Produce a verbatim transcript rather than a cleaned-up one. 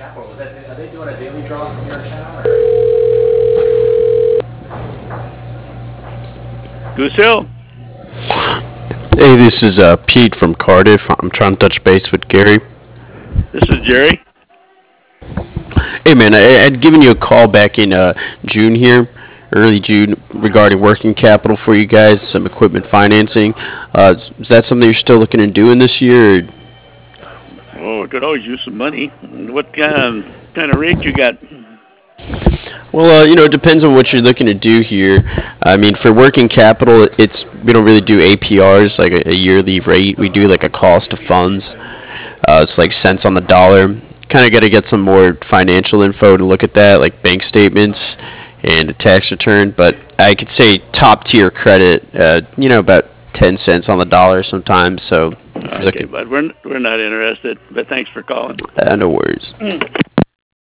Capital, is that, are they doing a daily draw from your account, or? Goose Hill. Hey, this is uh, Pete from Cardiff. I'm trying to touch base with Gary. This is Jerry. Hey, man, I had given you a call back in uh, June here, early June, regarding working capital for you guys, some equipment financing. Uh, is is that something you're still looking to do in this year? Or? Oh, I could always use some money. What kind of, kind of rate you got? Well, uh, you know, it depends on what you're looking to do here. I mean, for working capital, it's we don't really do A P Rs like a, a yearly rate. We do like a cost of funds. Uh, it's like cents on the dollar. Kind of got to get some more financial info to look at that, like bank statements and a tax return. But I could say top tier credit, uh, you know, about ten cents on the dollar sometimes. So if you're Okay, looking, but we're we're not interested. But thanks for calling. uh, no worries.